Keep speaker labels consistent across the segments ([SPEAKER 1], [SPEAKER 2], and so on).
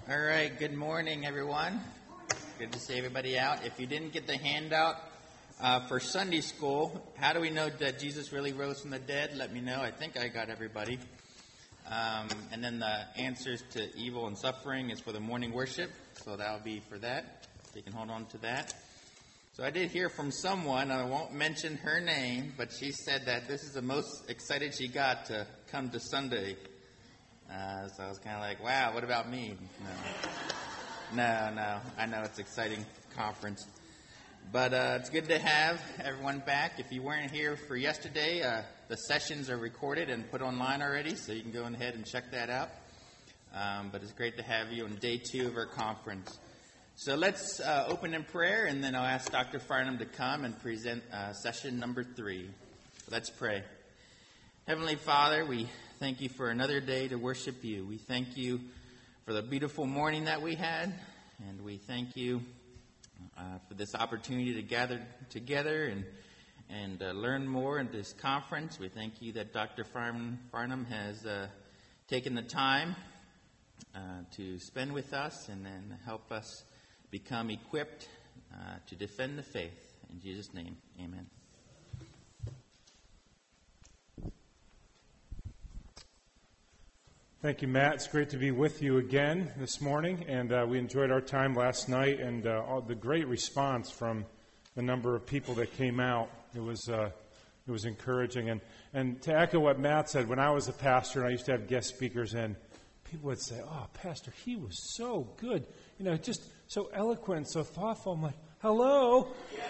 [SPEAKER 1] All right, good morning, everyone. Good to see everybody out. If you didn't get the handout for Sunday school, how do we know that Jesus really rose from the dead? Let me know. I think I got everybody. And then the answers to evil and suffering is for the morning worship, so that'll be for that. So you can hold on to that. So I did hear from someone, I won't mention her name, but she said that this is the most excited she got to come to Sunday. So I was kind of like, wow, what about me? No. I know it's an exciting conference. But it's good to have everyone back. If you weren't here for yesterday, the sessions are recorded and put online already, so you can go ahead and check that out. But it's great to have you on day 2 of our conference. So let's open in prayer, and then I'll ask Dr. Farnham to come and present session number 3. So let's pray. Heavenly Father, we thank you for another day to worship you. We thank you for the beautiful morning that we had, and we thank you for this opportunity to gather together and learn more in this conference. We thank you that Dr. Farnham has taken the time to spend with us and then help us become equipped to defend the faith. In Jesus' name, amen.
[SPEAKER 2] Thank you, Matt. It's great to be with you again this morning, and we enjoyed our time last night and all the great response from the number of people that came out. It was encouraging. And to echo what Matt said, when I was a pastor and I used to have guest speakers in, people would say, "Oh, Pastor, he was so good. Just so eloquent, so thoughtful." I'm like, hello?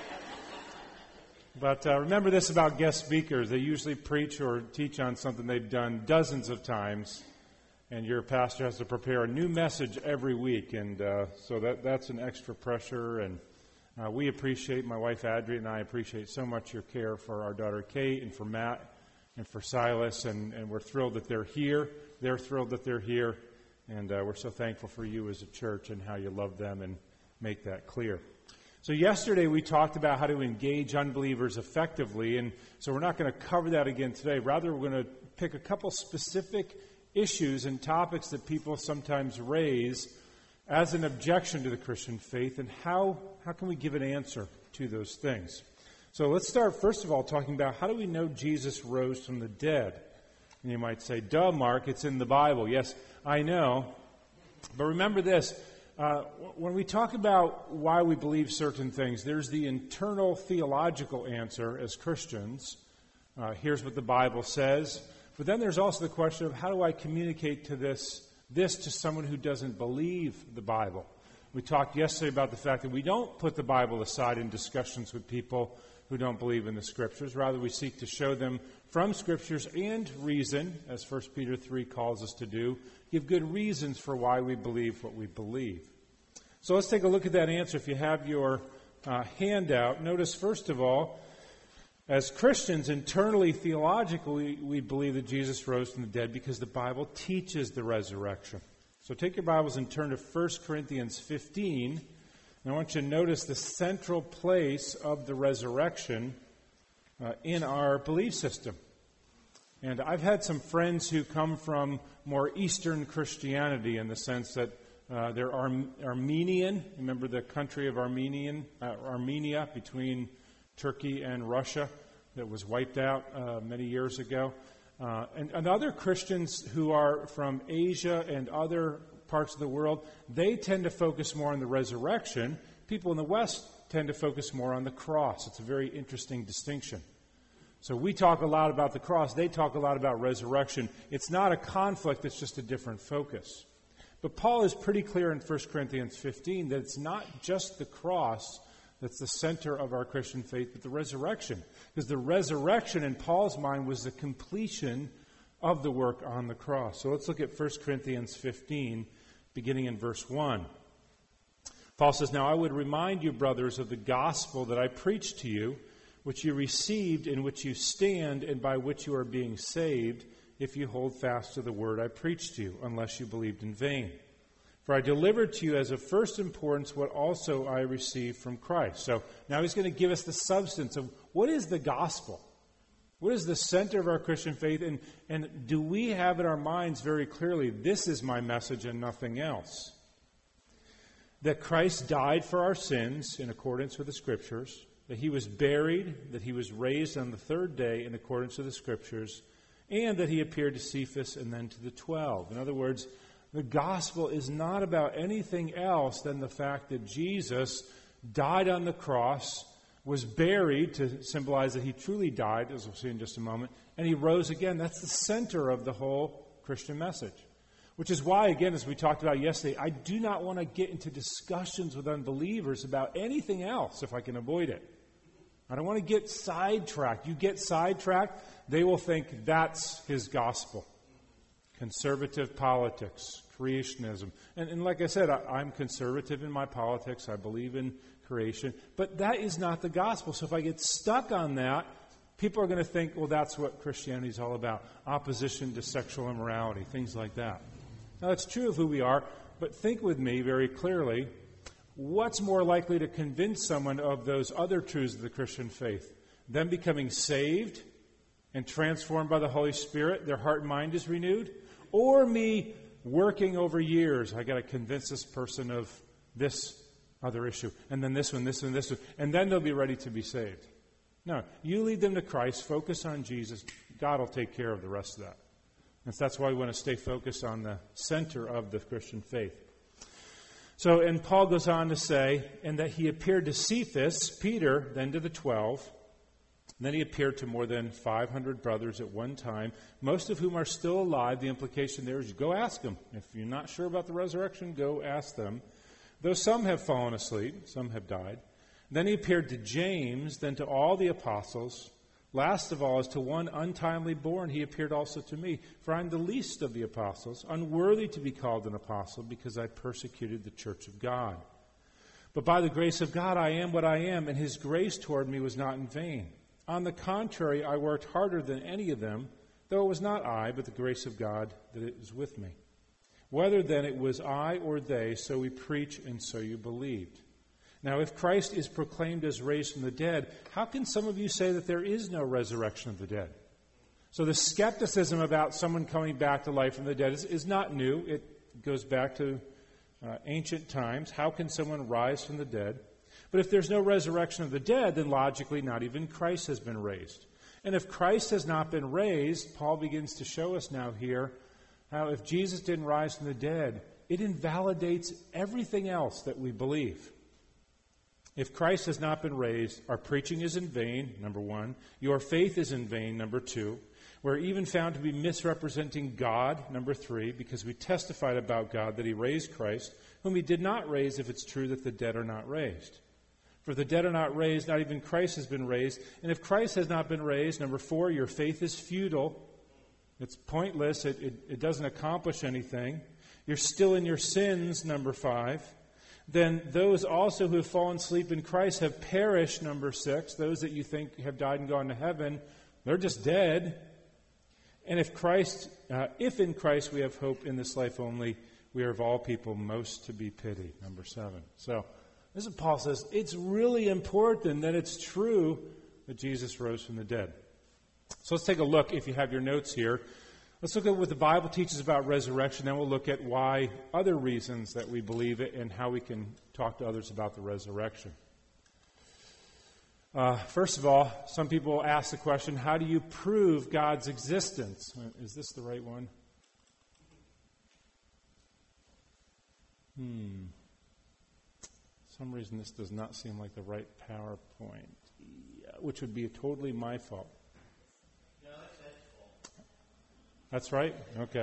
[SPEAKER 2] But remember this about guest speakers. They usually preach or teach on something they've done dozens of times. And your pastor has to prepare a new message every week, and so that's an extra pressure. And we appreciate, my wife Adri and I appreciate so much your care for our daughter Kate and for Matt and for Silas, and we're thrilled that they're here. They're thrilled that they're here, and we're so thankful for you as a church and how you love them and make that clear. So yesterday we talked about how to engage unbelievers effectively, and so we're not going to cover that again today. Rather, we're going to pick a couple specific issues and topics that people sometimes raise as an objection to the Christian faith, and how can we give an answer to those things. So let's start, first of all, talking about how do we know Jesus rose from the dead? And you might say, duh, Mark, it's in the Bible. Yes, I know. But remember this, when we talk about why we believe certain things, there's the internal theological answer as Christians. Here's what the Bible says. But then there's also the question of how do I communicate to this to someone who doesn't believe the Bible? We talked yesterday about the fact that we don't put the Bible aside in discussions with people who don't believe in the Scriptures. Rather, we seek to show them from Scriptures and reason, as 1 Peter 3 calls us to do, give good reasons for why we believe what we believe. So let's take a look at that answer. If you have your handout, notice first of all, as Christians, internally, theologically, we believe that Jesus rose from the dead because the Bible teaches the resurrection. So take your Bibles and turn to 1 Corinthians 15. And I want you to notice the central place of the resurrection in our belief system. And I've had some friends who come from more Eastern Christianity in the sense that they're Armenian. Remember the country of Armenia between Turkey and Russia that was wiped out many years ago. And other Christians who are from Asia and other parts of the world, they tend to focus more on the resurrection. People in the West tend to focus more on the cross. It's a very interesting distinction. So we talk a lot about the cross. They talk a lot about resurrection. It's not a conflict. It's just a different focus. But Paul is pretty clear in 1 Corinthians 15 that it's not just the cross that's the center of our Christian faith, but the resurrection. Because the resurrection, in Paul's mind, was the completion of the work on the cross. So let's look at 1 Corinthians 15, beginning in verse 1. Paul says, "Now I would remind you, brothers, of the gospel that I preached to you, which you received, in which you stand, and by which you are being saved, if you hold fast to the word I preached to you, unless you believed in vain. For I delivered to you as of first importance what also I received from Christ." So now he's going to give us the substance of what is the gospel? What is the center of our Christian faith? And do we have in our minds very clearly, this is my message and nothing else? that Christ died for our sins in accordance with the Scriptures, that he was buried, that he was raised on the third day in accordance with the Scriptures, and that he appeared to Cephas and then to the 12. In other words, the gospel is not about anything else than the fact that Jesus died on the cross, was buried to symbolize that he truly died, as we'll see in just a moment, and he rose again. That's the center of the whole Christian message. Which is why, again, as we talked about yesterday, I do not want to get into discussions with unbelievers about anything else if I can avoid it. I don't want to get sidetracked. You get sidetracked, they will think that's his gospel. Conservative politics, creationism. And like I said, I'm conservative in my politics. I believe in creation. But that is not the gospel. So if I get stuck on that, people are going to think, well, that's what Christianity is all about. Opposition to sexual immorality, things like that. Now, it's true of who we are, but think with me very clearly, what's more likely to convince someone of those other truths of the Christian faith? Them becoming saved and transformed by the Holy Spirit, their heart and mind is renewed? Or me working over years, I got to convince this person of this other issue, and then this one, this one, this one, and then they'll be ready to be saved. No, you lead them to Christ, focus on Jesus, God will take care of the rest of that. And that's why we want to stay focused on the center of the Christian faith. So, and Paul goes on to say, and that he appeared to Cephas, Peter, then to the 12, and then he appeared to more than 500 brothers at one time, most of whom are still alive. The implication there is you go ask them. If you're not sure about the resurrection, go ask them. Though some have fallen asleep, some have died. Then he appeared to James, then to all the apostles. Last of all, as to one untimely born, he appeared also to me. For I am the least of the apostles, unworthy to be called an apostle, because I persecuted the church of God. But by the grace of God I am what I am, and his grace toward me was not in vain. On the contrary, I worked harder than any of them, though it was not I, but the grace of God that it was with me. Whether then it was I or they, so we preach and so you believed. Now, if Christ is proclaimed as raised from the dead, how can some of you say that there is no resurrection of the dead? So the skepticism about someone coming back to life from the dead is not new. It goes back to ancient times. How can someone rise from the dead? But if there's no resurrection of the dead, then logically not even Christ has been raised. And if Christ has not been raised, Paul begins to show us now here how if Jesus didn't rise from the dead, it invalidates everything else that we believe. If Christ has not been raised, our preaching is in vain, number one. Your faith is in vain, number two. We're even found to be misrepresenting God, number three, because we testified about God that he raised Christ, whom he did not raise if it's true that the dead are not raised. For the dead are not raised, not even Christ has been raised. And if Christ has not been raised, number four, your faith is futile. It's pointless. It doesn't accomplish anything. You're still in your sins, number five. Then those also who have fallen asleep in Christ have perished, number six. Those that you think have died and gone to heaven, they're just dead. And if in Christ we have hope in this life only, we are of all people most to be pitied, number seven. So, this is what Paul says. It's really important that it's true that Jesus rose from the dead. So let's take a look, if you have your notes here. Let's look at what the Bible teaches about resurrection. Then we'll look at why other reasons that we believe it and how we can talk to others about the resurrection. First of all, some people ask the question, how do you prove God's existence? Is this the right one? For some reason this does not seem like the right PowerPoint, which would be totally my fault.
[SPEAKER 1] No, it's his fault.
[SPEAKER 2] That's right?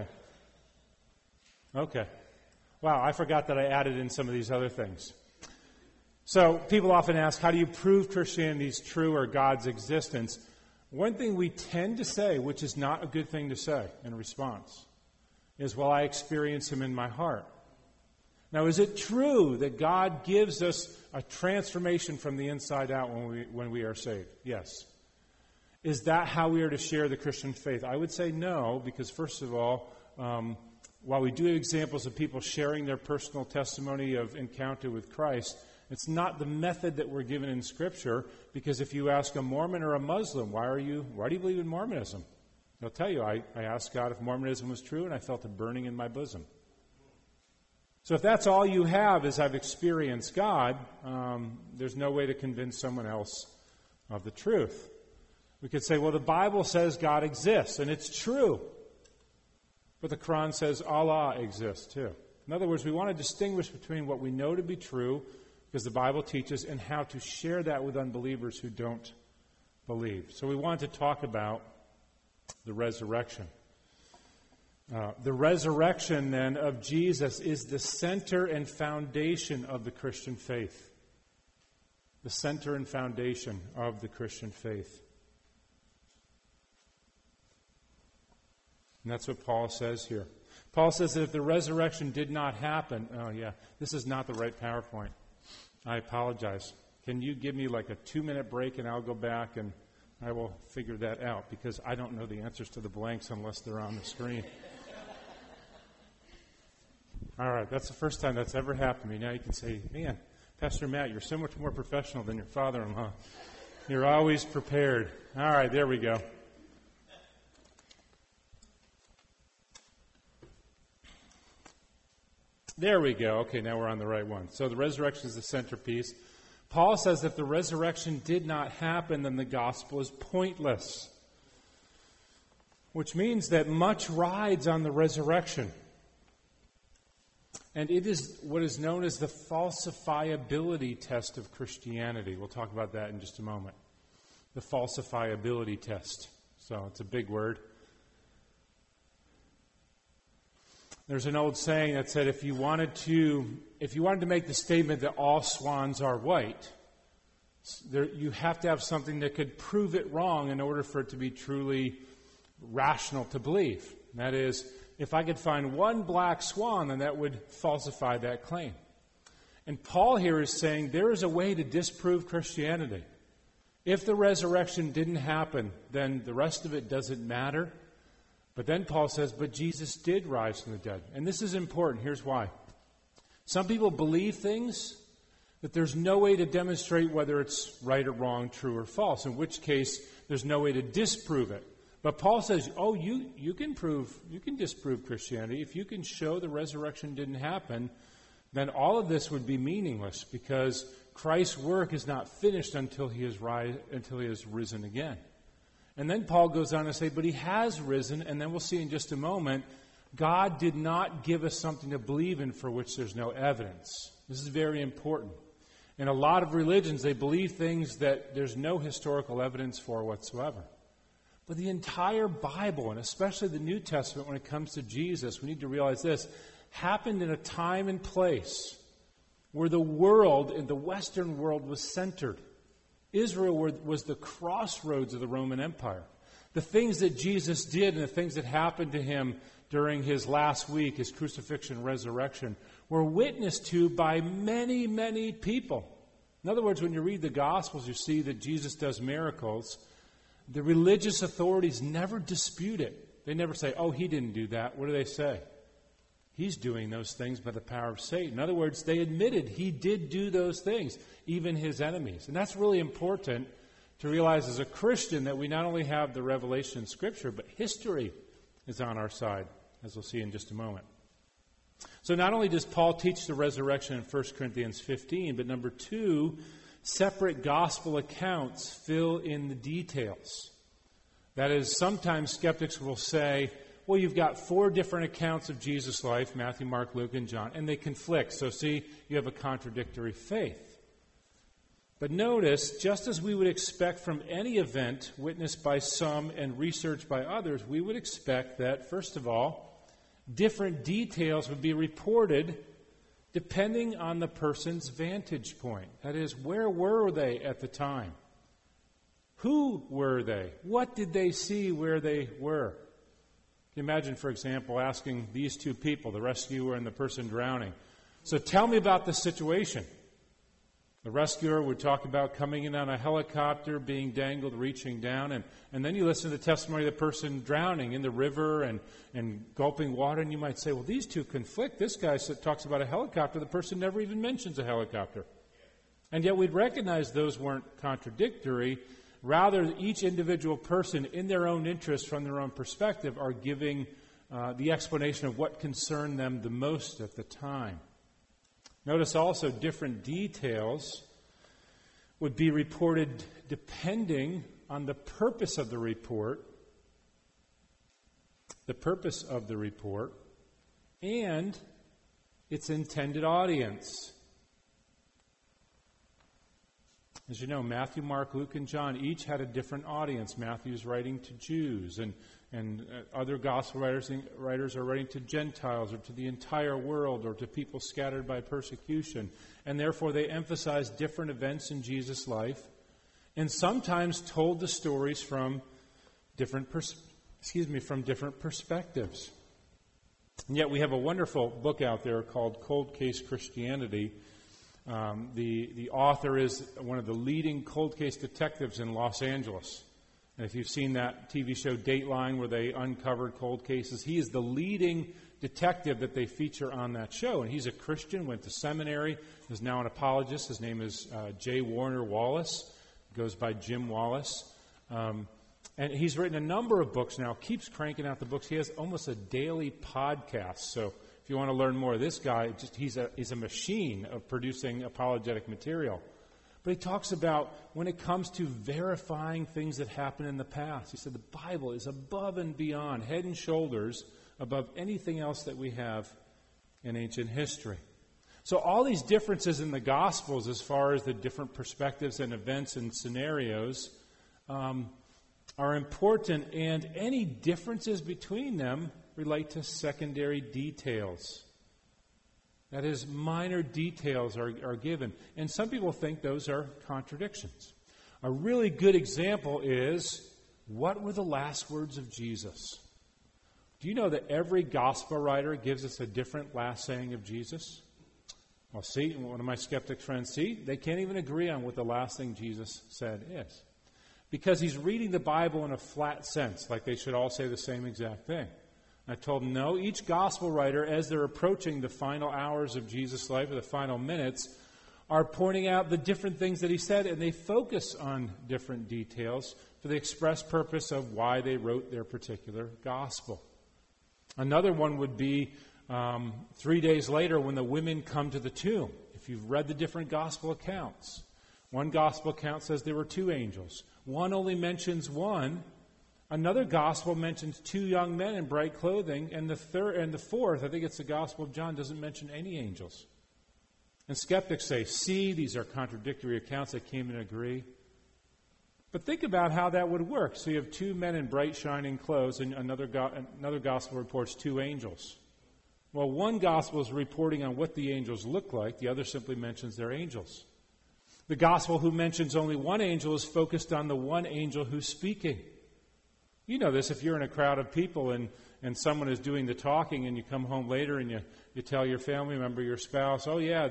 [SPEAKER 2] Okay. Wow, I forgot that I added in some of these other things. So people often ask, how do you prove Christianity is true or God's existence? One thing we tend to say, which is not a good thing to say in response, is, well, I experience him in my heart. Now, is it true that God gives us a transformation from the inside out when we are saved? Yes. Is that how we are to share the Christian faith? I would say no, because first of all, while we do have examples of people sharing their personal testimony of encounter with Christ, it's not the method that we're given in Scripture, because if you ask a Mormon or a Muslim, why do you believe in Mormonism? They'll tell you, I asked God if Mormonism was true, and I felt a burning in my bosom. So if that's all you have is I've experienced God, there's no way to convince someone else of the truth. We could say, well, the Bible says God exists, and it's true. But the Quran says Allah exists too. In other words, we want to distinguish between what we know to be true, because the Bible teaches, and how to share that with unbelievers who don't believe. So we want to talk about the resurrection. The resurrection, then, of Jesus is the center and foundation of the Christian faith. The center and foundation of the Christian faith. And that's what Paul says here. Paul says that if the resurrection did not happen, this is not the right PowerPoint. I apologize. Can you give me like a 2-minute break and I'll go back and I will figure that out, because I don't know the answers to the blanks unless they're on the screen. All right, that's the first time that's ever happened to me. Now you can say, man, Pastor Matt, you're so much more professional than your father-in-law. You're always prepared. All right, there we go. There we go. Okay, now we're on the right one. So the resurrection is the centerpiece. Paul says that if the resurrection did not happen, then the gospel is pointless. Which means that much rides on the resurrection. And it is what is known as the falsifiability test of Christianity. We'll talk about that in just a moment. The falsifiability test. So it's a big word. There's an old saying that said if you wanted to make the statement that all swans are white, you have to have something that could prove it wrong in order for it to be truly rational to believe. That is, if I could find one black swan, then that would falsify that claim. And Paul here is saying there is a way to disprove Christianity. If the resurrection didn't happen, then the rest of it doesn't matter. But then Paul says, but Jesus did rise from the dead. And this is important. Here's why. Some people believe things that there's no way to demonstrate whether it's right or wrong, true or false, in which case there's no way to disprove it. But Paul says, you can disprove Christianity. If you can show the resurrection didn't happen, then all of this would be meaningless, because Christ's work is not finished until he has risen again. And then Paul goes on to say, but he has risen, and then we'll see in just a moment, God did not give us something to believe in for which there's no evidence. This is very important. In a lot of religions, they believe things that there's no historical evidence for whatsoever. But the entire Bible, and especially the New Testament when it comes to Jesus, we need to realize this, happened in a time and place where the world, in the Western world, was centered. Israel was the crossroads of the Roman Empire. The things that Jesus did and the things that happened to him during his last week, his crucifixion, resurrection, were witnessed to by many, many people. In other words, when you read the Gospels, you see that Jesus does miracles. The religious authorities never dispute it. They never say, oh, he didn't do that. What do they say? He's doing those things by the power of Satan. In other words, they admitted he did do those things, even his enemies. And that's really important to realize as a Christian, that we not only have the revelation in Scripture, but history is on our side, as we'll see in just a moment. So not only does Paul teach the resurrection in 1 Corinthians 15, but number 2, separate gospel accounts fill in the details. That is, sometimes skeptics will say, well, you've got 4 different accounts of Jesus' life, Matthew, Mark, Luke, and John, and they conflict. So see, you have a contradictory faith. But notice, just as we would expect from any event witnessed by some and researched by others, we would expect that, first of all, different details would be reported depending on the person's vantage point. That is, where were they at the time? Who were they? What did they see where they were? Imagine, for example, asking these 2 people, the rescuer and the person drowning, so tell me about the situation. The rescuer would talk about coming in on a helicopter, being dangled, reaching down, and then you listen to the testimony of the person drowning in the river and gulping water, and you might say, well, these 2 conflict. This guy talks about a helicopter. The person never even mentions a helicopter. And yet we'd recognize those weren't contradictory. Rather, each individual person, in their own interest, from their own perspective, are giving the explanation of what concerned them the most at the time. Notice also different details would be reported depending on the purpose of the report, and its intended audience. As you know, Matthew, Mark, Luke, and John each had a different audience. Matthew's writing to Jews, and other gospel writers are writing to Gentiles or to the entire world or to people scattered by persecution. And therefore they emphasize different events in Jesus' life and sometimes told the stories from different perspectives. And yet we have a wonderful book out there called Cold Case Christianity. The author is one of the leading cold case detectives in Los Angeles. And if you've seen that TV show Dateline where they uncovered cold cases, he is the leading detective that they feature on that show. And he's a Christian, went to seminary, is now an apologist. His name is J. Warner Wallace. Goes by Jim Wallace. And he's written a number of books now, keeps cranking out the books. He has almost a daily podcast. So if you want to learn more of this guy, he's a machine of producing apologetic material. But he talks about when it comes to verifying things that happened in the past. He said the Bible is above and beyond, head and shoulders above anything else that we have in ancient history. So all these differences in the Gospels as far as the different perspectives and events and scenarios are important, and any differences between them relate to secondary details. That is, minor details are given. And some people think those are contradictions. A really good example is, what were the last words of Jesus? Do you know that every gospel writer gives us a different last saying of Jesus? Well, see, one of my skeptic friends, they can't even agree on what the last thing Jesus said is. Because he's reading the Bible in a flat sense, like they should all say the same exact thing. I told him, no, each gospel writer, as they're approaching the final hours of Jesus' life, or the final minutes, are pointing out the different things that he said, and they focus on different details for the express purpose of why they wrote their particular gospel. Another one would be 3 days later when the women come to the tomb. If you've read the different gospel accounts, one gospel account says there were 2 angels. One only mentions one. Another gospel mentions 2 young men in bright clothing, and the fourth, I think it's the Gospel of John, doesn't mention any angels. And skeptics say, see, these are contradictory accounts. They can't even agree. But think about how that would work. So you have 2 men in bright shining clothes, and another gospel reports 2 angels. Well, one gospel is reporting on what the angels look like. The other simply mentions they're angels. The gospel who mentions only one angel is focused on the one angel who's speaking. You know this if you're in a crowd of people and someone is doing the talking and you come home later and you tell your family member, your spouse, oh yeah,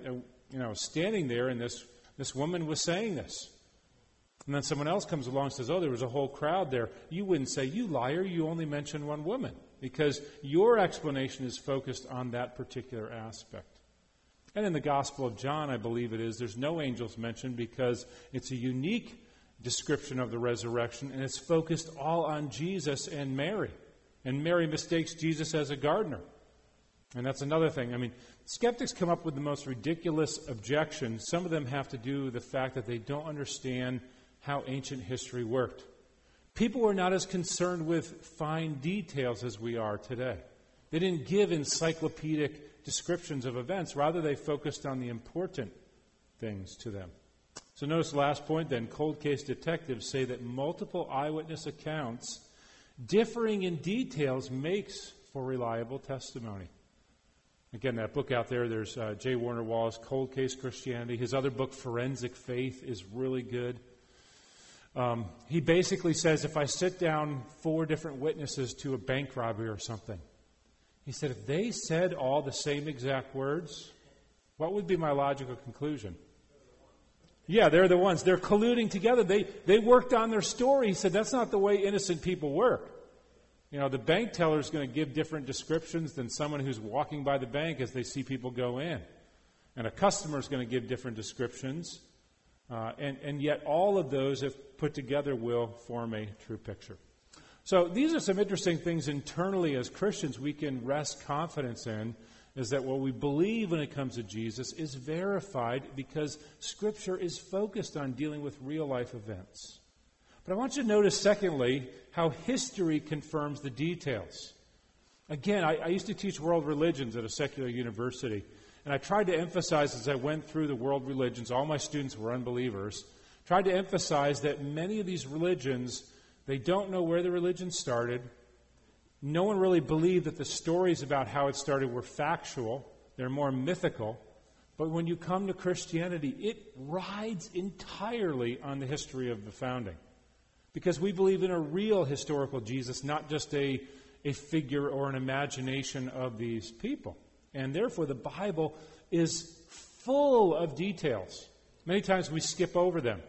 [SPEAKER 2] I was standing there and this woman was saying this. And then someone else comes along and says, oh, there was a whole crowd there. You wouldn't say, you liar, you only mentioned one woman. Because your explanation is focused on that particular aspect. And in the Gospel of John, I believe it is, there's no angels mentioned because it's a unique description of the resurrection, and it's focused all on Jesus and Mary. And Mary mistakes Jesus as a gardener. And that's another thing. I mean, skeptics come up with the most ridiculous objections. Some of them have to do with the fact that they don't understand how ancient history worked. People were not as concerned with fine details as we are today. They didn't give encyclopedic descriptions of events. Rather, they focused on the important things to them. So notice the last point then. Cold case detectives say that multiple eyewitness accounts differing in details makes for reliable testimony. Again, that book out there's J. Warner Wallace, Cold Case Christianity. His other book, Forensic Faith, is really good. He basically says if I sit down 4 different witnesses to a bank robbery or something, he said if they said all the same exact words, what would be my logical conclusion? Yeah, they're the ones. They're colluding together. They worked on their story. He said that's not the way innocent people work. You know, the bank teller is going to give different descriptions than someone who's walking by the bank as they see people go in. And a customer is going to give different descriptions. And yet all of those, if put together, will form a true picture. So these are some interesting things internally as Christians we can rest confidence in is that what we believe when it comes to Jesus is verified because Scripture is focused on dealing with real-life events. But I want you to notice, secondly, how history confirms the details. Again, I used to teach world religions at a secular university, and I tried to emphasize as I went through the world religions, all my students were unbelievers, tried to emphasize that many of these religions, they don't know where the religion started. No one really believed that the stories about how it started were factual. They're more mythical. But when you come to Christianity, it rides entirely on the history of the founding. Because we believe in a real historical Jesus, not just a figure or an imagination of these people. And therefore, the Bible is full of details. Many times we skip over them.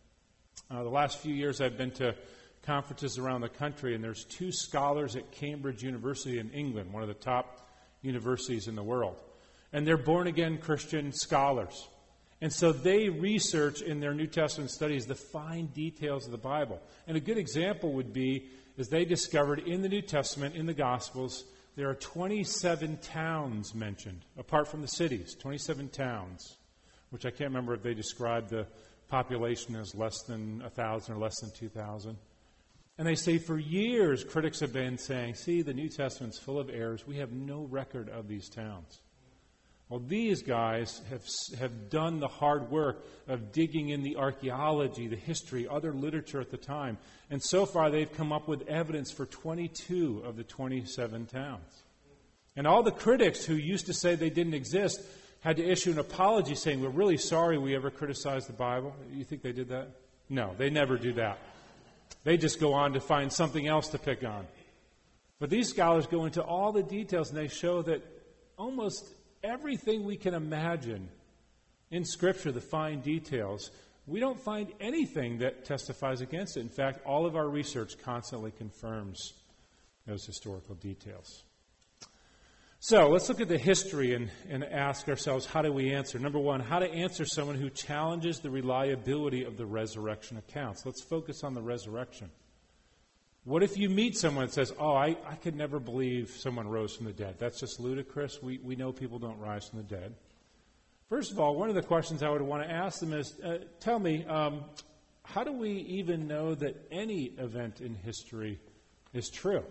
[SPEAKER 2] The last few years I've been to conferences around the country, and there's 2 scholars at Cambridge University in England, one of the top universities in the world. And they're born-again Christian scholars. And so they research in their New Testament studies the fine details of the Bible. And a good example would be, is they discovered in the New Testament, in the Gospels, there are 27 towns mentioned, apart from the cities, 27 towns, which I can't remember if they described the population as less than 1,000 or less than 2,000. And they say for years, critics have been saying, see, the New Testament's full of errors. We have no record of these towns. Well, these guys have done the hard work of digging in the archaeology, the history, other literature at the time. And so far, they've come up with evidence for 22 of the 27 towns. And all the critics who used to say they didn't exist had to issue an apology saying, we're really sorry we ever criticized the Bible. You think they did that? No, they never do that. They just go on to find something else to pick on. But these scholars go into all the details, and they show that almost everything we can imagine in Scripture, the fine details, we don't find anything that testifies against it. In fact, all of our research constantly confirms those historical details. So let's look at the history and ask ourselves, how do we answer? Number one, how to answer someone who challenges the reliability of the resurrection accounts. Let's focus on the resurrection. What if you meet someone that says, I could never believe someone rose from the dead. That's just ludicrous. We know people don't rise from the dead. First of all, one of the questions I would want to ask them is, tell me, how do we even know that any event in history is true?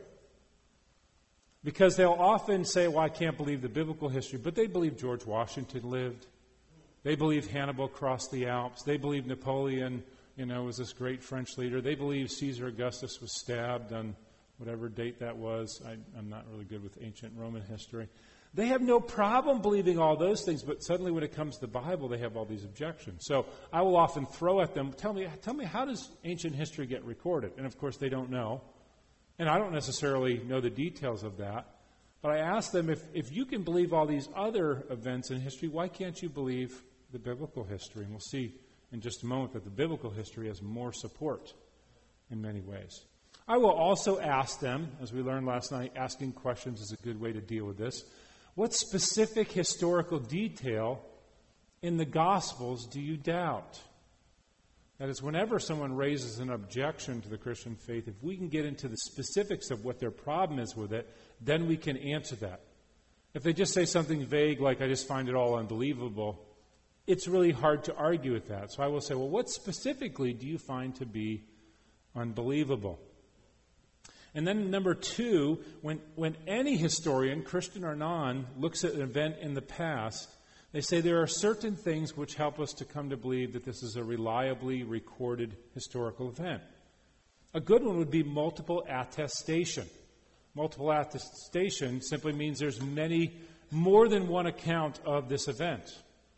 [SPEAKER 2] Because they'll often say, well, I can't believe the biblical history, but they believe George Washington lived. They believe Hannibal crossed the Alps. They believe Napoleon, was this great French leader. They believe Caesar Augustus was stabbed on whatever date that was. I'm not really good with ancient Roman history. They have no problem believing all those things, but suddenly when it comes to the Bible, they have all these objections. So I will often throw at them, tell me, how does ancient history get recorded? And of course, they don't know. And I don't necessarily know the details of that. But I ask them, if you can believe all these other events in history, why can't you believe the biblical history? And we'll see in just a moment that the biblical history has more support in many ways. I will also ask them, as we learned last night, asking questions is a good way to deal with this. What specific historical detail in the Gospels do you doubt? That is, whenever someone raises an objection to the Christian faith, if we can get into the specifics of what their problem is with it, then we can answer that. If they just say something vague like, I just find it all unbelievable, it's really hard to argue with that. So I will say, well, what specifically do you find to be unbelievable? And then number two, when any historian, Christian or non, looks at an event in the past, they say there are certain things which help us to come to believe that this is a reliably recorded historical event. A good one would be multiple attestation. Multiple attestation simply means there's more than one account of this event.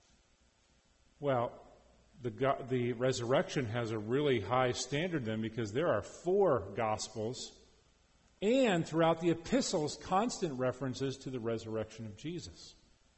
[SPEAKER 2] Well, the resurrection has a really high standard then, because there are 4 Gospels and throughout the epistles constant references to the resurrection of Jesus.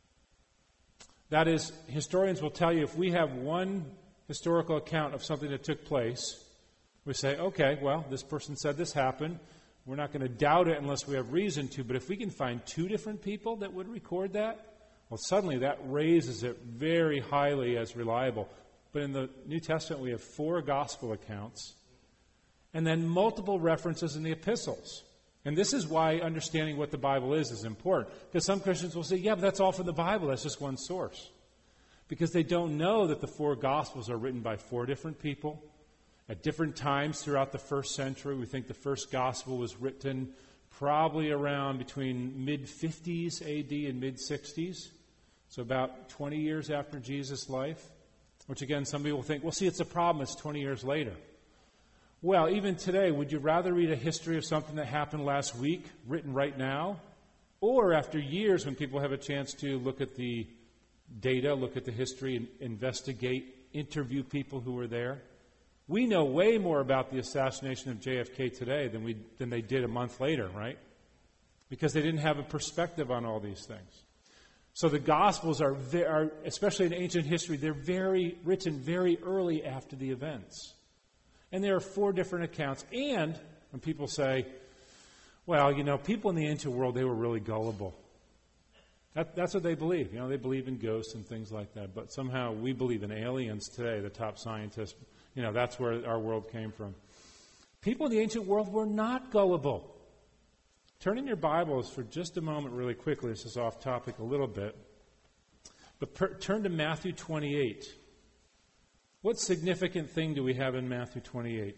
[SPEAKER 2] That is, historians will tell you if we have one historical account of something that took place, we say, okay, well, this person said this happened. We're not going to doubt it unless we have reason to. But if we can find 2 different people that would record that, well, suddenly that raises it very highly as reliable. But in the New Testament, we have 4 gospel accounts and then multiple references in the epistles. And this is why understanding what the Bible is important. Because some Christians will say, yeah, but that's all from the Bible. That's just one source. Because they don't know that the four Gospels are written by four different people at different times throughout the first century. We think the first Gospel was written probably around between mid-50s AD and mid-60s. So about 20 years after Jesus' life. Which again, some people think, well, see, it's a problem. It's 20 years later. Well, even today, would you rather read a history of something that happened last week, written right now, or after years when people have a chance to look at the data, look at the history, and investigate, interview people who were there? We know way more about the assassination of JFK today than they did a month later, right? Because they didn't have a perspective on all these things. So the Gospels are especially in ancient history, they're written very early after the events. And there are four different accounts. And when people say, well, people in the ancient world, they were really gullible. That's what they believe. They believe in ghosts and things like that. But somehow we believe in aliens today, the top scientists. That's where our world came from. People in the ancient world were not gullible. Turn in your Bibles for just a moment really quickly. This is off topic a little bit. But turn to Matthew 28. What significant thing do we have in Matthew 28?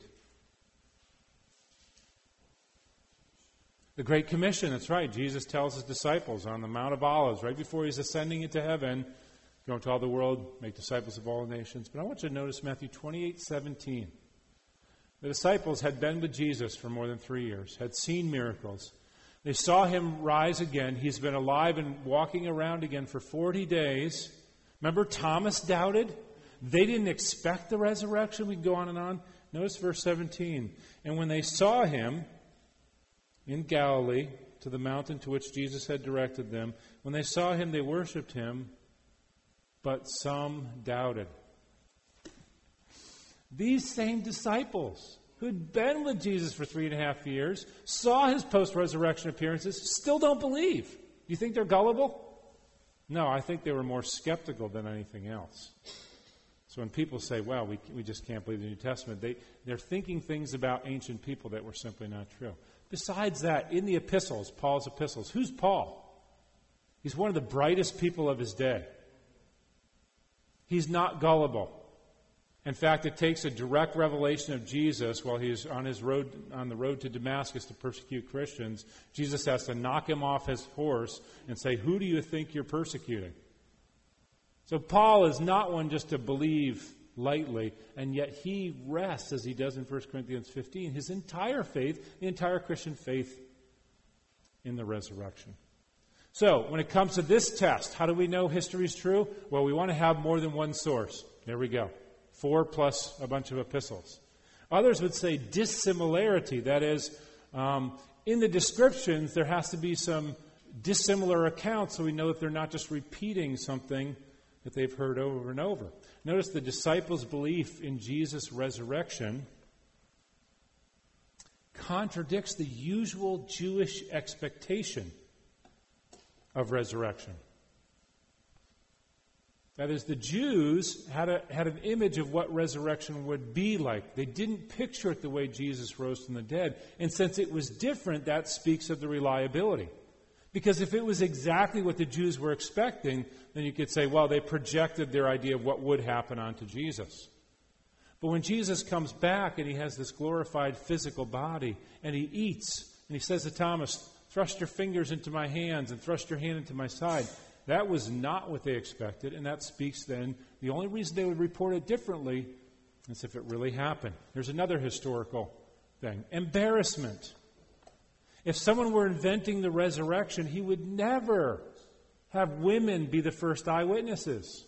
[SPEAKER 2] The Great Commission, that's right. Jesus tells his disciples on the Mount of Olives, right before he's ascending into heaven, go into all the world, make disciples of all nations. But I want you to notice Matthew 28:17. The disciples had been with Jesus for more than 3 years, had seen miracles. They saw him rise again. He's been alive and walking around again for 40 days. Remember, Thomas doubted? They didn't expect the resurrection. We can go on and on. Notice verse 17. And when they saw him in Galilee, to the mountain to which Jesus had directed them, when they saw him, they worshipped him, but some doubted. These same disciples who'd been with Jesus for 3.5 years, saw his post-resurrection appearances, still don't believe. You think they're gullible? No, I think they were more skeptical than anything else. So when people say, well, we just can't believe the New Testament, they're thinking things about ancient people that were simply not true. Besides that, in the epistles, Paul's epistles, who's Paul? He's one of the brightest people of his day. He's not gullible. In fact, it takes a direct revelation of Jesus while he's on the road to Damascus to persecute Christians. Jesus has to knock him off his horse and say, who do you think you're persecuting? So Paul is not one just to believe lightly, and yet he rests, as he does in 1 Corinthians 15, his entire faith, the entire Christian faith in the resurrection. So, when it comes to this test, how do we know history is true? Well, we want to have more than one source. There we go. 4 plus a bunch of epistles. Others would say dissimilarity. That is, in the descriptions, there has to be some dissimilar accounts so we know that they're not just repeating something that they've heard over and over. Notice the disciples' belief in Jesus' resurrection contradicts the usual Jewish expectation of resurrection. That is, the Jews had an image of what resurrection would be like. They didn't picture it the way Jesus rose from the dead. And since it was different, that speaks of the reliability. Because if it was exactly what the Jews were expecting, then you could say, well, they projected their idea of what would happen onto Jesus. But when Jesus comes back and he has this glorified physical body, and he eats, and he says to Thomas, thrust your fingers into my hands and thrust your hand into my side, that was not what they expected, and that speaks then, the only reason they would report it differently is if it really happened. There's another historical thing. Embarrassment. If someone were inventing the resurrection, he would never have women be the first eyewitnesses.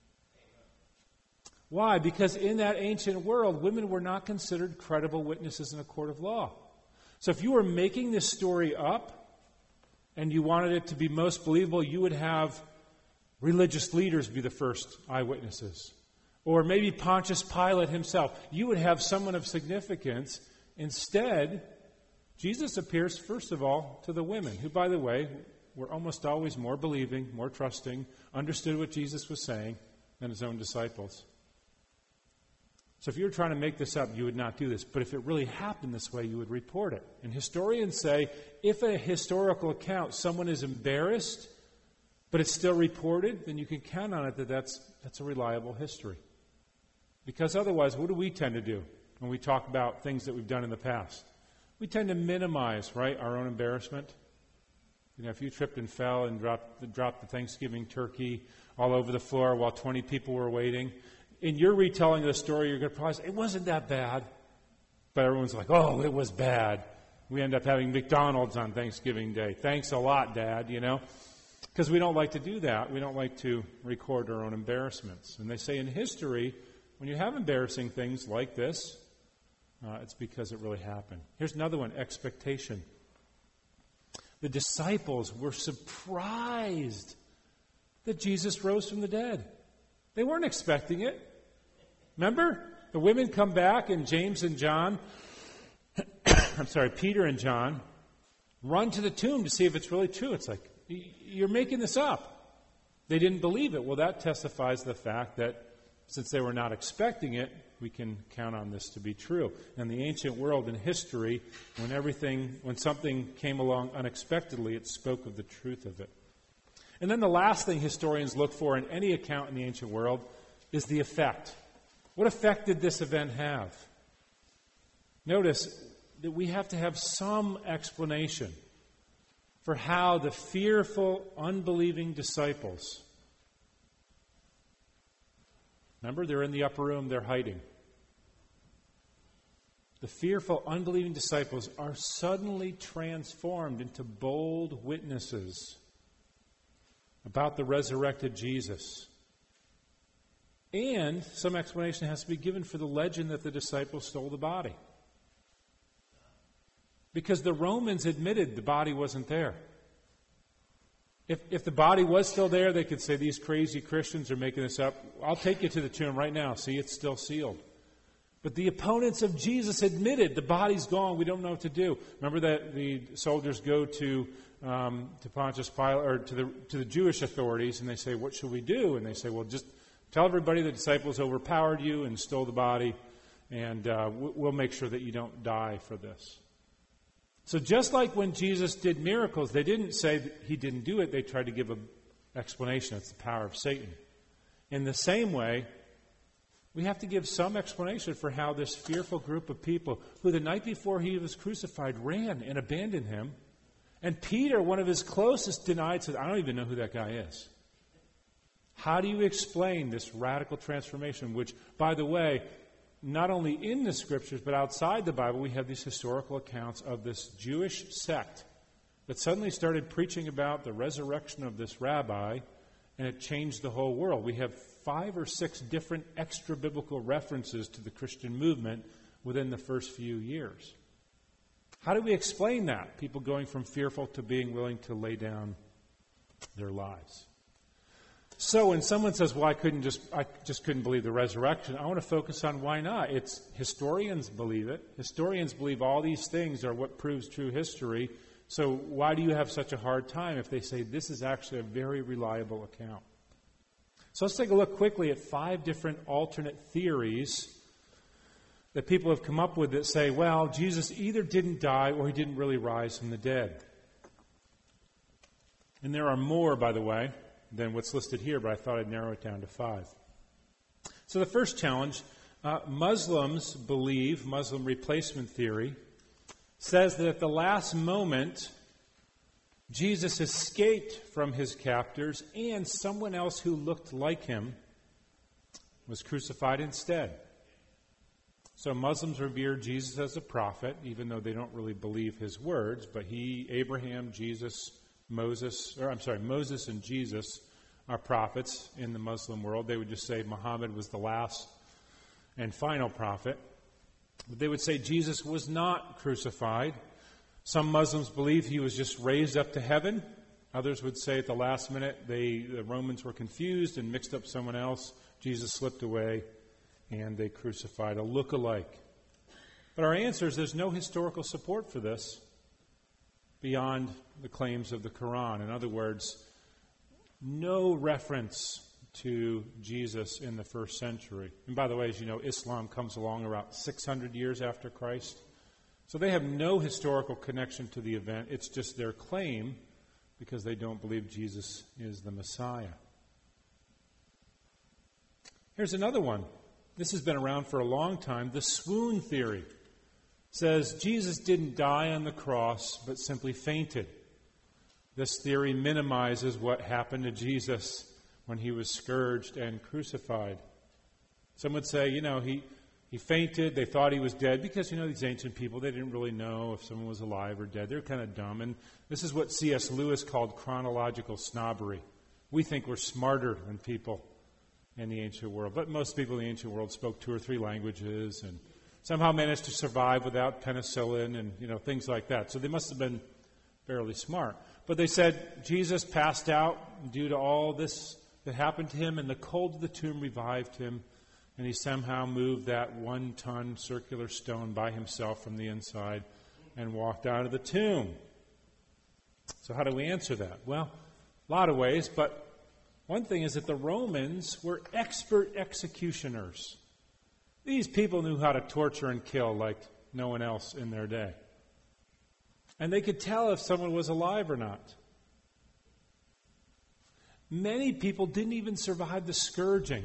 [SPEAKER 2] Why? Because in that ancient world, women were not considered credible witnesses in a court of law. So if you were making this story up and you wanted it to be most believable, you would have religious leaders be the first eyewitnesses. Or maybe Pontius Pilate himself. You would have someone of significance. Instead, Jesus appears, first of all, to the women, who, by the way, were almost always more believing, more trusting, understood what Jesus was saying than his own disciples. So if you were trying to make this up, you would not do this. But if it really happened this way, you would report it. And historians say if a historical account, someone is embarrassed, but it's still reported, then you can count on it that that's a reliable history. Because otherwise, what do we tend to do when we talk about things that we've done in the past? We tend to minimize, right, our own embarrassment. You know, if you tripped and fell and dropped the Thanksgiving turkey all over the floor while 20 people were waiting, in your retelling of the story, you're going to probably say, it wasn't that bad. But everyone's like, oh, it was bad. We end up having McDonald's on Thanksgiving Day. Thanks a lot, Dad, you know. Because we don't like to do that. We don't like to record our own embarrassments. And they say in history, when you have embarrassing things like this, it's because it really happened. Here's another one, expectation. The disciples were surprised that Jesus rose from the dead. They weren't expecting it. Remember? The women come back and James and John, Peter and John, run to the tomb to see if it's really true. It's like, you're making this up. They didn't believe it. Well, that testifies to the fact that since they were not expecting it, we can count on this to be true. In the ancient world, in history, when something came along unexpectedly, it spoke of the truth of it. And then the last thing historians look for in any account in the ancient world is the effect. What effect did this event have? Notice that we have to have some explanation for how the fearful, unbelieving disciples, remember, they're in the upper room, they're hiding. The fearful, unbelieving disciples are suddenly transformed into bold witnesses about the resurrected Jesus. And some explanation has to be given for the legend that the disciples stole the body. Because the Romans admitted the body wasn't there. If the body was still there, they could say, these crazy Christians are making this up. I'll take you to the tomb right now. See, it's still sealed. But the opponents of Jesus admitted the body's gone. We don't know what to do. Remember that the soldiers go to Pontius Pilate, or to the Jewish authorities, and they say, what should we do? And they say, well, just tell everybody the disciples overpowered you and stole the body, and we'll make sure that you don't die for this. So just like when Jesus did miracles, they didn't say that he didn't do it. They tried to give an explanation. It's the power of Satan. In the same way, we have to give some explanation for how this fearful group of people, who the night before he was crucified ran and abandoned him, and Peter, one of his closest, denied, said, I don't even know who that guy is. How do you explain this radical transformation, which, by the way, not only in the Scriptures, but outside the Bible, we have these historical accounts of this Jewish sect that suddenly started preaching about the resurrection of this rabbi, and it changed the whole world. We have 5 or 6 different extra-biblical references to the Christian movement within the first few years. How do we explain that? People going from fearful to being willing to lay down their lives. So when someone says, well, I just couldn't believe the resurrection, I want to focus on why not. Historians believe it. Historians believe all these things are what proves true history. So why do you have such a hard time if they say this is actually a very reliable account? So let's take a look quickly at 5 different alternate theories that people have come up with that say, well, Jesus either didn't die or he didn't really rise from the dead. And there are more, by the way, than what's listed here, but I thought I'd narrow it down to 5. So the first challenge, Muslims believe, Muslim replacement theory, says that at the last moment, Jesus escaped from his captors and someone else who looked like him was crucified instead. So Muslims revere Jesus as a prophet, even though they don't really believe his words, but Moses and Jesus are prophets in the Muslim world. They would just say Muhammad was the last and final prophet. But they would say Jesus was not crucified. Some Muslims believe he was just raised up to heaven. Others would say at the last minute the Romans were confused and mixed up someone else. Jesus slipped away and they crucified a look-alike. But our answer is there's no historical support for this beyond the claims of the Quran. In other words, no reference to Jesus in the first century. And by the way, as you know, Islam comes along around 600 years after Christ. So they have no historical connection to the event. It's just their claim because they don't believe Jesus is the Messiah. Here's another one. This has been around for a long time. The swoon theory says Jesus didn't die on the cross, but simply fainted. This theory minimizes what happened to Jesus when he was scourged and crucified. Some would say, he fainted. They thought he was dead because, these ancient people, they didn't really know if someone was alive or dead. They're kind of dumb. And this is what C.S. Lewis called chronological snobbery. We think we're smarter than people in the ancient world. But most people in the ancient world spoke 2 or 3 languages and somehow managed to survive without penicillin and, things like that. So they must have been fairly smart. But they said Jesus passed out due to all this that happened to him, and the cold of the tomb revived him, and he somehow moved that 1-ton circular stone by himself from the inside and walked out of the tomb. So how do we answer that? Well, a lot of ways, but one thing is that the Romans were expert executioners. These people knew how to torture and kill like no one else in their day. And they could tell if someone was alive or not. Many people didn't even survive the scourging.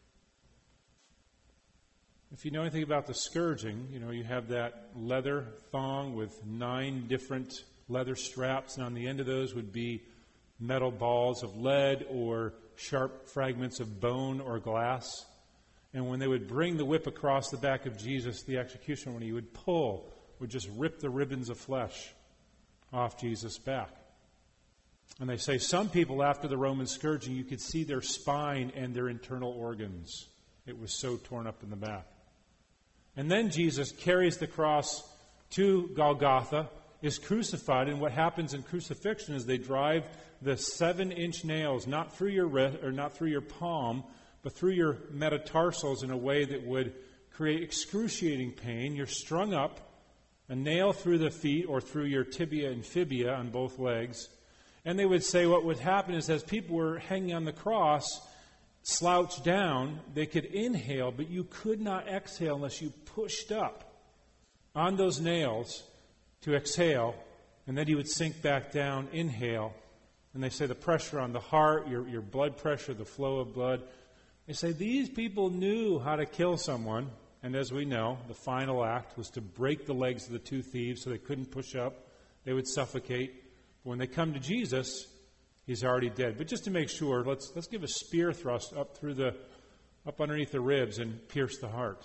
[SPEAKER 2] If you know anything about the scourging, you have that leather thong with 9 different leather straps, and on the end of those would be metal balls of lead or sharp fragments of bone or glass. And when they would bring the whip across the back of Jesus, the executioner, when he would pull, would just rip the ribbons of flesh off Jesus' back. And they say some people after the Roman scourging, you could see their spine and their internal organs. It was so torn up in the back. And then Jesus carries the cross to Golgotha, is crucified, and what happens in crucifixion is they drive the 7-inch nails not through your wrist or not through your palm, but through your metatarsals in a way that would create excruciating pain. You're strung up, a nail through the feet or through your tibia and fibia on both legs. And they would say what would happen is as people were hanging on the cross, slouched down, they could inhale, but you could not exhale unless you pushed up on those nails to exhale, and then you would sink back down, inhale. And they say the pressure on the heart, your blood pressure, the flow of blood. They say these people knew how to kill someone, and as we know, the final act was to break the legs of the 2 thieves so they couldn't push up. They would suffocate. When they come to Jesus, he's already dead. But just to make sure, let's give a spear thrust up underneath the ribs and pierce the heart.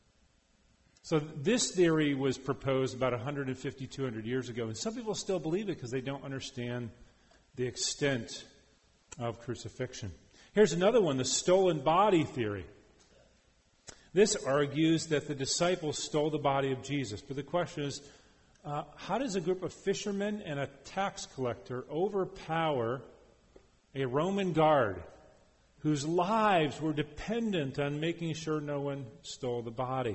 [SPEAKER 2] So this theory was proposed about 150, 200 years ago, and some people still believe it because they don't understand the extent of crucifixion. Here's another one, the stolen body theory. This argues that the disciples stole the body of Jesus. But the question is, how does a group of fishermen and a tax collector overpower a Roman guard whose lives were dependent on making sure no one stole the body?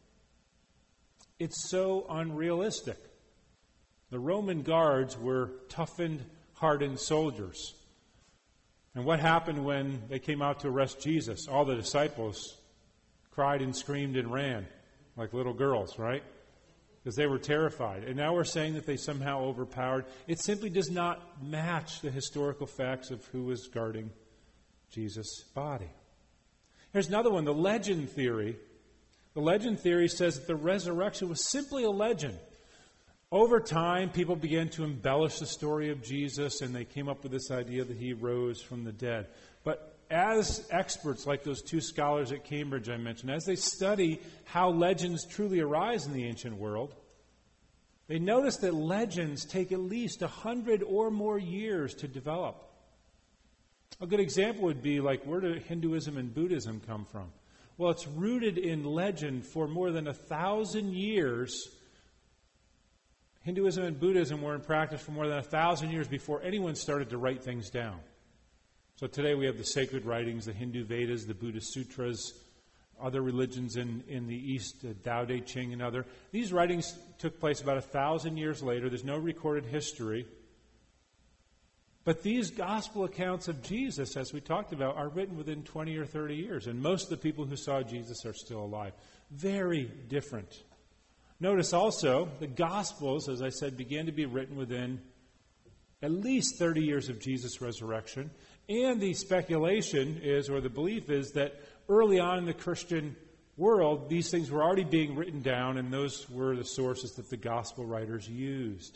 [SPEAKER 2] It's so unrealistic. The Roman guards were toughened, hardened soldiers. And what happened when they came out to arrest Jesus? All the disciples cried and screamed and ran like little girls, right? Because they were terrified. And now we're saying that they somehow overpowered. It simply does not match the historical facts of who was guarding Jesus' body. Here's another one, the legend theory. The legend theory says that the resurrection was simply a legend. Over time, people began to embellish the story of Jesus, and they came up with this idea that he rose from the dead. But as experts, like those 2 scholars at Cambridge I mentioned, as they study how legends truly arise in the ancient world, they notice that legends take at least 100 or more years to develop. A good example would be like, where do Hinduism and Buddhism come from? Well, it's rooted in legend for more than 1,000 years. Hinduism and Buddhism were in practice for more than 1,000 years before anyone started to write things down. So today we have the sacred writings, the Hindu Vedas, the Buddhist Sutras, other religions in the East, Tao Te Ching and other. These writings took place about 1,000 years later. There's no recorded history. But these gospel accounts of Jesus, as we talked about, are written within 20 or 30 years. And most of the people who saw Jesus are still alive. Very different. Notice also, the Gospels, as I said, began to be written within at least 30 years of Jesus' resurrection. And the speculation is, or the belief is, that early on in the Christian world, these things were already being written down, and those were the sources that the Gospel writers used.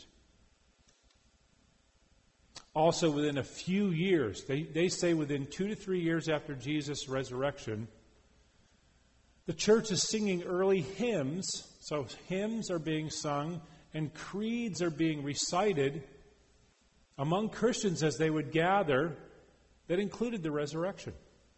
[SPEAKER 2] Also, within a few years, they say within 2 to 3 years after Jesus' resurrection, the church is singing early hymns. So hymns are being sung and creeds are being recited among Christians as they would gather that included the resurrection.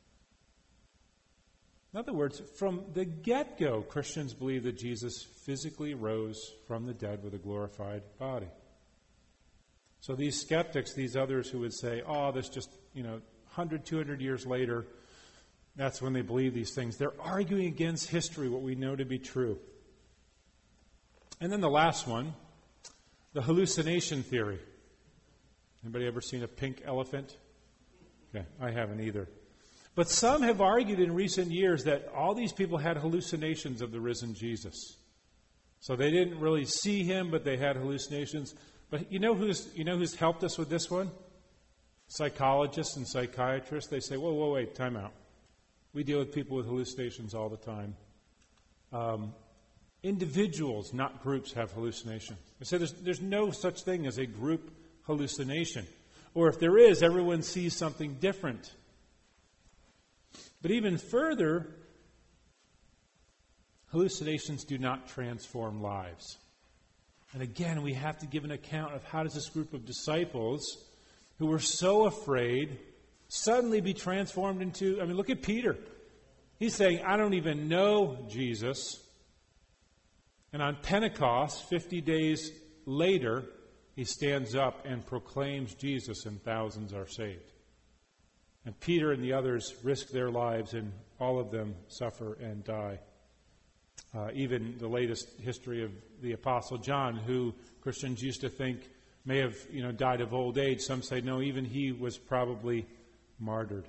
[SPEAKER 2] In other words, from the get-go, Christians believe that Jesus physically rose from the dead with a glorified body. So these skeptics, these others who would say, oh, this just, 100, 200 years later, that's when they believe these things. They're arguing against history, what we know to be true. And then the last one, the hallucination theory. Anybody ever seen a pink elephant? Okay, I haven't either. But some have argued in recent years that all these people had hallucinations of the risen Jesus. So they didn't really see him, but they had hallucinations. But you know who's helped us with this one? Psychologists and psychiatrists. They say, whoa, wait, time out. We deal with people with hallucinations all the time. Individuals, not groups, have hallucinations. They say there's no such thing as a group hallucination. Or if there is, everyone sees something different. But even further, hallucinations do not transform lives. And again, we have to give an account of how does this group of disciples who were so afraid suddenly be transformed into, look at Peter. He's saying, I don't even know Jesus. And on Pentecost, 50 days later, he stands up and proclaims Jesus, and thousands are saved. And Peter and the others risk their lives, and all of them suffer and die. Even the latest history of the Apostle John, who Christians used to think may have died of old age. Some say, no, even he was probably martyred.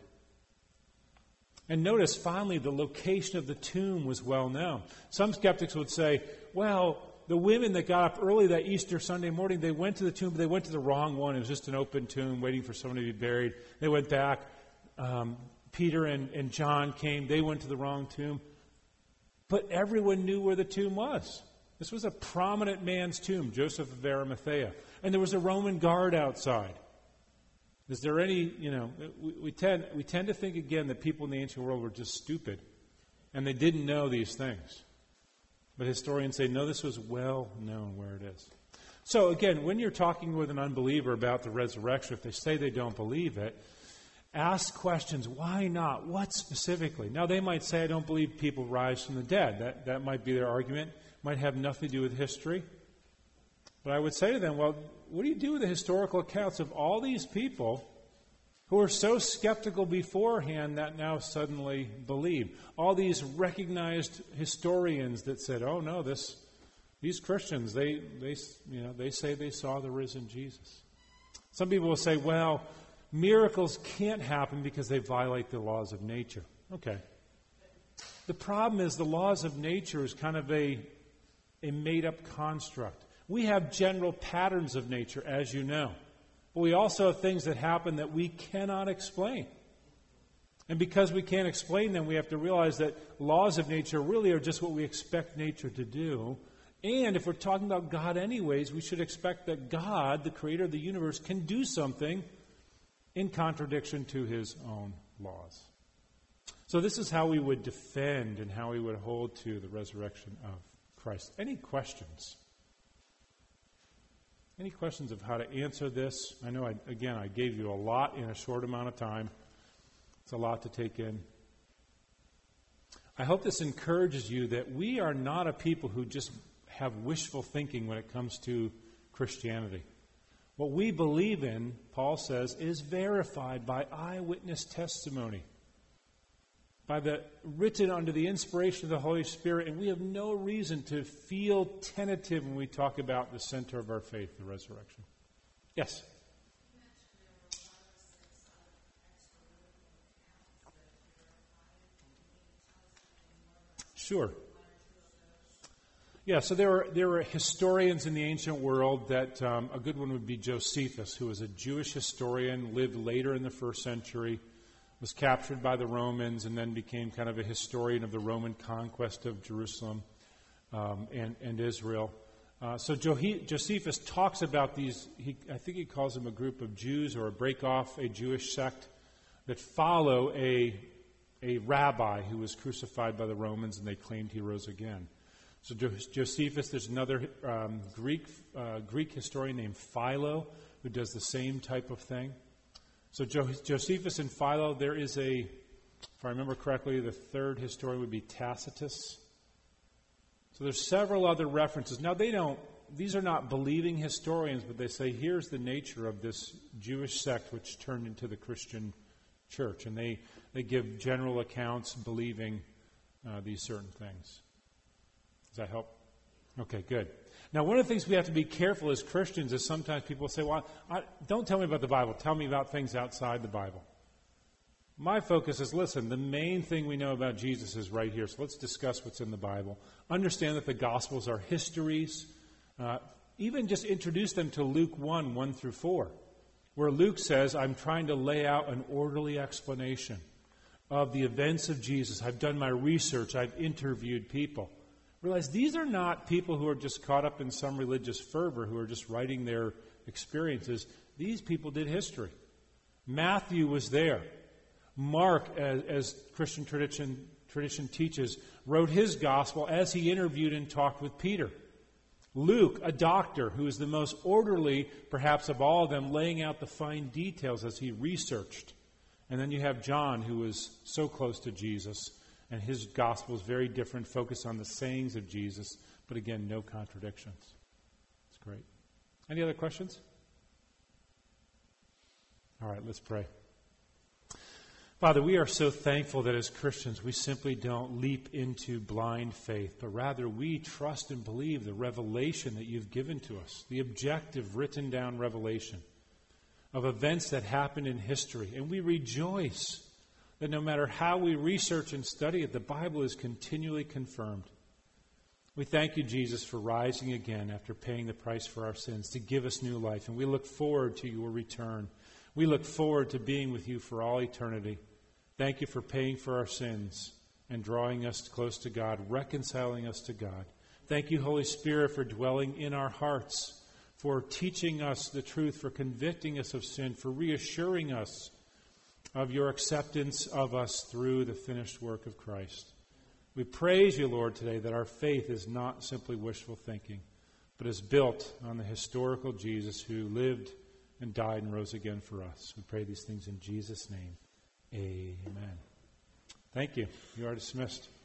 [SPEAKER 2] And notice, finally, the location of the tomb was well known. Some skeptics would say, well, the women that got up early that Easter Sunday morning, they went to the tomb, but they went to the wrong one. It was just an open tomb waiting for someone to be buried. They went back. Peter and John came. They went to the wrong tomb. But everyone knew where the tomb was. This was a prominent man's tomb, Joseph of Arimathea. And there was a Roman guard outside. Is there any, we tend to think again that people in the ancient world were just stupid. And they didn't know these things. But historians say, no, this was well known where it is. So again, when you're talking with an unbeliever about the resurrection, if they say they don't believe it, ask questions. Why not? What specifically? Now, they might say, I don't believe people rise from the dead. That might be their argument. Might have nothing to do with history. But I would say to them, well, what do you do with the historical accounts of all these people who were so skeptical beforehand that now suddenly believe? All these recognized historians that said, oh, no, these Christians, they say they saw the risen Jesus. Some people will say, well, miracles can't happen because they violate the laws of nature. Okay. The problem is the laws of nature is kind of a made-up construct. We have general patterns of nature, as you know. But we also have things that happen that we cannot explain. And because we can't explain them, we have to realize that laws of nature really are just what we expect nature to do. And if we're talking about God anyways, we should expect that God, the creator of the universe, can do something in contradiction to his own laws. So this is how we would defend and how we would hold to the resurrection of Christ. Any questions? Any questions of how to answer this? I know, I gave you a lot in a short amount of time. It's a lot to take in. I hope this encourages you that we are not a people who just have wishful thinking when it comes to Christianity. What we believe in, Paul says, is verified by eyewitness testimony, by the written under the inspiration of the Holy Spirit, and we have no reason to feel tentative when we talk about the center of our faith, the resurrection. Yes? Sure. Yeah, so there were historians in the ancient world that a good one would be Josephus, who was a Jewish historian, lived later in the first century, was captured by the Romans, and then became kind of a historian of the Roman conquest of Jerusalem and Israel. So Josephus talks about these, I think he calls them a group of Jews or break off a Jewish sect that follow a rabbi who was crucified by the Romans, and they claimed he rose again. So Josephus, there's another Greek historian named Philo who does the same type of thing. So Josephus and Philo, there is if I remember correctly, the third historian would be Tacitus. So there's several other references. Now these are not believing historians, but they say here's the nature of this Jewish sect which turned into the Christian church. And they give general accounts believing these certain things. Does that help? Okay, good. Now, one of the things we have to be careful as Christians is sometimes people say, well, don't tell me about the Bible. Tell me about things outside the Bible. My focus is, listen, the main thing we know about Jesus is right here. So let's discuss what's in the Bible. Understand that the Gospels are histories. Even just introduce them to Luke 1 through 4, where Luke says, I'm trying to lay out an orderly explanation of the events of Jesus. I've done my research. I've interviewed people. Realize these are not people who are just caught up in some religious fervor, who are just writing their experiences. These people did history. Matthew was there. Mark, as Christian tradition teaches, wrote his gospel as he interviewed and talked with Peter. Luke, a doctor who is the most orderly, perhaps, of all of them, laying out the fine details as he researched. And then you have John, who was so close to Jesus, and his gospel is very different, focused on the sayings of Jesus, but again, no contradictions. It's great. Any other questions? All right, let's pray. Father, we are so thankful that as Christians we simply don't leap into blind faith, but rather we trust and believe the revelation that you've given to us, the objective written down revelation of events that happened in history. And we rejoice that no matter how we research and study it, the Bible is continually confirmed. We thank you, Jesus, for rising again after paying the price for our sins to give us new life. And we look forward to your return. We look forward to being with you for all eternity. Thank you for paying for our sins and drawing us close to God, reconciling us to God. Thank you, Holy Spirit, for dwelling in our hearts, for teaching us the truth, for convicting us of sin, for reassuring us of your acceptance of us through the finished work of Christ. We praise you, Lord, today that our faith is not simply wishful thinking, but is built on the historical Jesus who lived and died and rose again for us. We pray these things in Jesus' name. Amen. Thank you. You are dismissed.